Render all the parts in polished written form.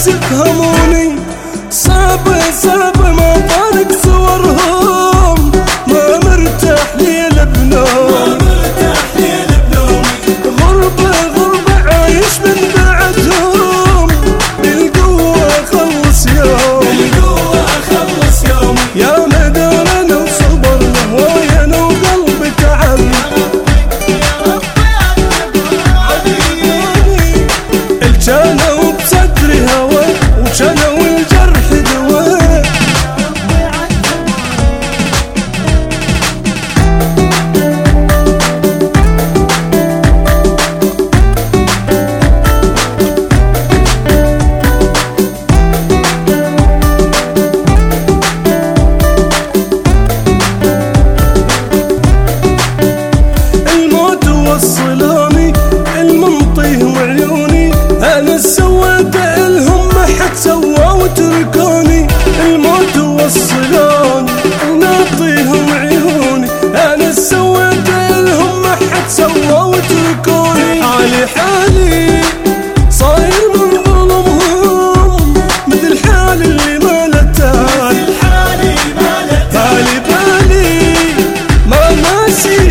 الناس يفهموني، صعب ما فارق صورهم، ما مرتاح ليل بنوم، غربة عايش من بعدهم، بالقوة أخلص يومي، يا مدارنا وصبرنا ويانا وقلبي تعبنا، الجنة بصدري هوا وجنة والجرح دواء، الموت وصلوني المنطيه وعيوني، أنا سويت إلهم ما حد سوى وتركوني، الموت وصلوني نعطيهم عيوني، أنا سويت إلهم ما حد سوى وتركوني، حالي صاير من ظلمهم، مثل حال اللي ما له تالي، بالي ما ناسي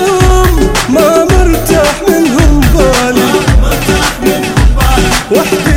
شكلهم، ما مرتاح منهم بالي، وحدي